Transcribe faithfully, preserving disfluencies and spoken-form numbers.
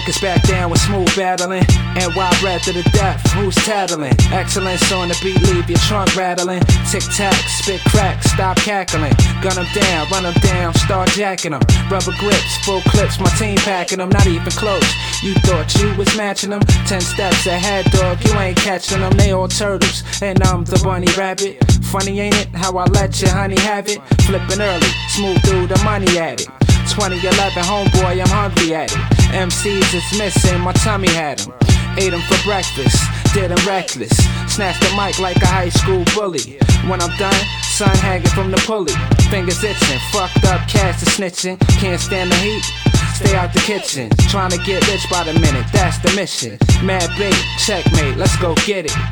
Niggas back down with smooth battling. And wild breath to the death, who's tattling? Excellence on the beat, leave your trunk rattling. Tic tac, spit crack, stop cackling. Gun them down, run them down, start jacking them. Rubber grips, full clips, my team packing them, not even close. You thought you was matching them? Ten steps ahead, dog, you ain't catching them. They all turtles, and I'm the bunny rabbit. Funny ain't it, how I let your honey have it? Flipping early, smooth through the money at it. twenty eleven, homeboy, I'm hungry at it. M Cs is missing, my tummy had them. Ate them for breakfast, did them reckless. Snatched the mic like a high school bully. When I'm done, sun hanging from the pulley. Fingers itching, fucked up cats are snitching. Can't stand the heat, stay out the kitchen. Trying to get rich by the minute, that's the mission. Mad bait, checkmate, let's go get it.